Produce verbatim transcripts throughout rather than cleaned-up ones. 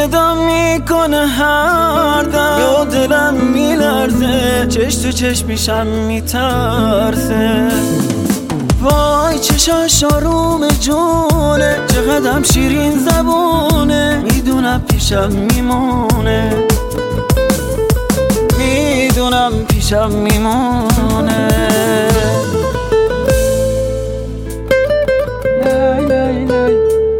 صدا میکنه هر دم، یا دلم میلرزه، چش تو چش میشم میترسه. وای چشاش آروم جونه، چقدرم شیرین زبونه، میدونم پیشم میمونه، میدونم پیشم میمونه. لای لای لای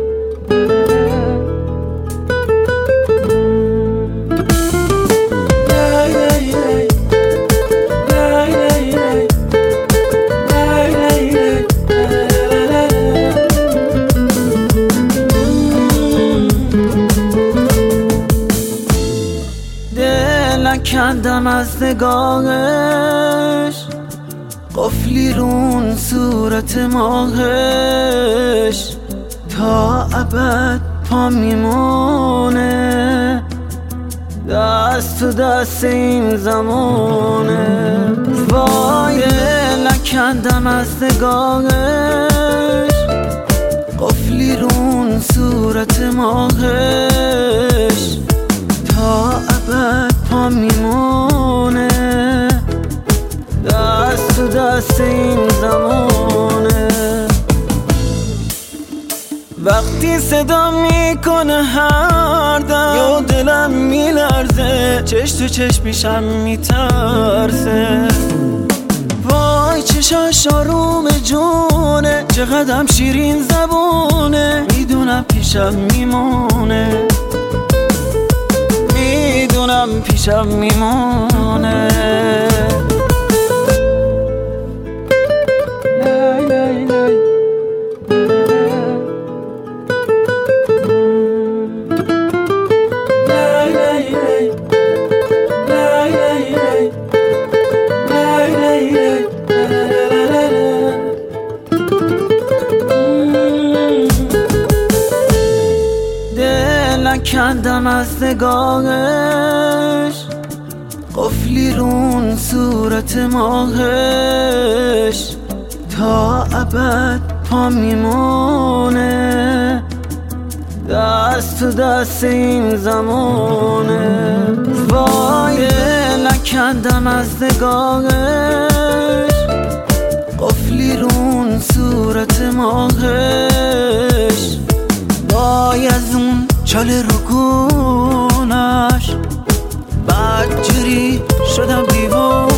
کندم از نگاهش، قفلی رون صورت ماهش، تا ابد پا میمونه، دست تو دست این زمانه. وای نکندم از نگاهش، قفلی رون صورت ماهش، تا ابد پا میمونه، دست تو دست این زمانه. وقتی صدا میکنه هر دم، یا دلم میلرزه، چش تو چش میشم میترسه. وای چشاش آروم جونه، چقدرم شیرین زبونه، میدونم پیشم میمونه، میدونم پیشم میمونه. لای لای لای لای لای لای لای لای لای. دل نکندم از نگاهش، قفلی رون صورت ماهش، تا ابد پا میمونه، دست تو دست این زمانه. وای نکندم از نگاهش، قفلی رون صورت ماهش، وای از اون چال رکونش بدجوری شدم دیوانه.